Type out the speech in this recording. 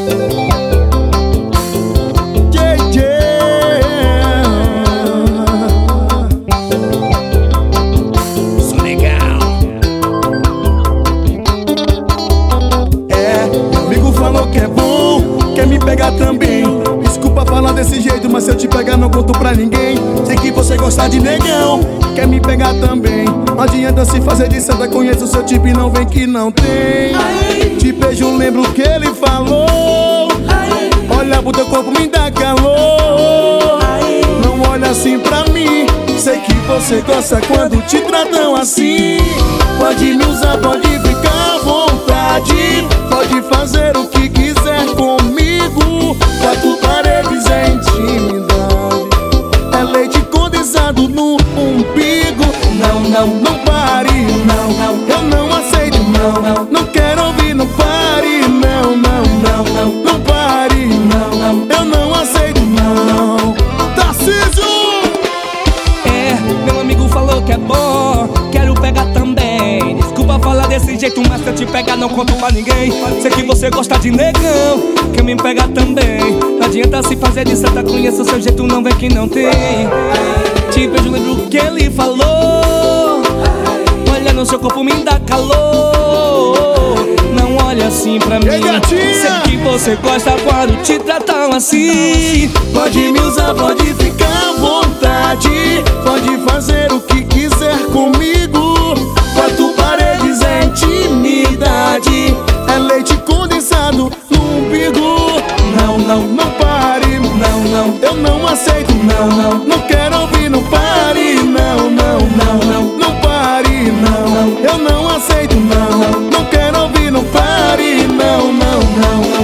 Sou legal. Meu amigo falou que é bom, quer me pegar também. Desculpa falar desse jeito, mas se eu te pegar não conto pra ninguém. Sei que você gosta de negão, quer me pegar também. Não adianta se fazer de santa, conheço o seu tipo e não vem que não tem. Te beijo, lembro o que ele falou. Olha pro teu corpo, me dá calor. Não olha assim pra mim, sei que você gosta quando te tratam assim. Pode me usar, pode ficar à vontade. Pode fazer o que quiser comigo. Quatro paredes é intimidade, é leite condensado no umbigo. Não pare, eu não aceito, não quero ouvir, não pare, não pare, eu não aceito, não. Tarcísio! Meu amigo falou que é bom, quero pegar também. Desculpa falar desse jeito, mas se eu te pegar não conto pra ninguém. Sei que você gosta de negão, quer me pegar também. Não adianta se fazer de santa, conheço o seu jeito, não vem que não tem. Te vejo, lembro o que ele falou. Olha no seu corpo, me dá calor. Não olha assim pra mim, sei que você gosta quando te tratam assim. Pode me usar, pode ficar à vontade. Pode fazer o que quiser comigo. Quatro paredes é intimidade, é leite condensado no umbigo. Não pare, eu não aceito, não quero ouvir, não pare, não pare, eu não aceito, não quero ouvir, não pare, não.